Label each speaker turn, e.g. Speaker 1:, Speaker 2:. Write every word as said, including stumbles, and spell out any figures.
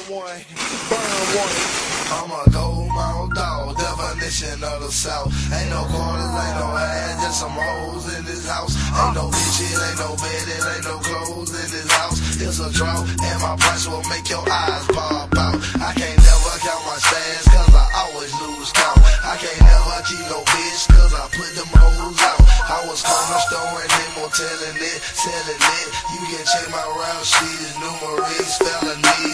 Speaker 1: one, burn one.
Speaker 2: I'm a gold mouth dog, definition of the South. Ain't no quarters, ain't no ass, just some hoes in this house. Ain't no bitches, ain't no bed, ain't no clothes in this house. It's a drought, and my price will make your eyes pop out. I can't never count my stats, cause I always lose count. I can't never keep no bitch, cause I put them hoes out. I was corner store and them telling it, selling it. You can check my route sheets, numerous felonies.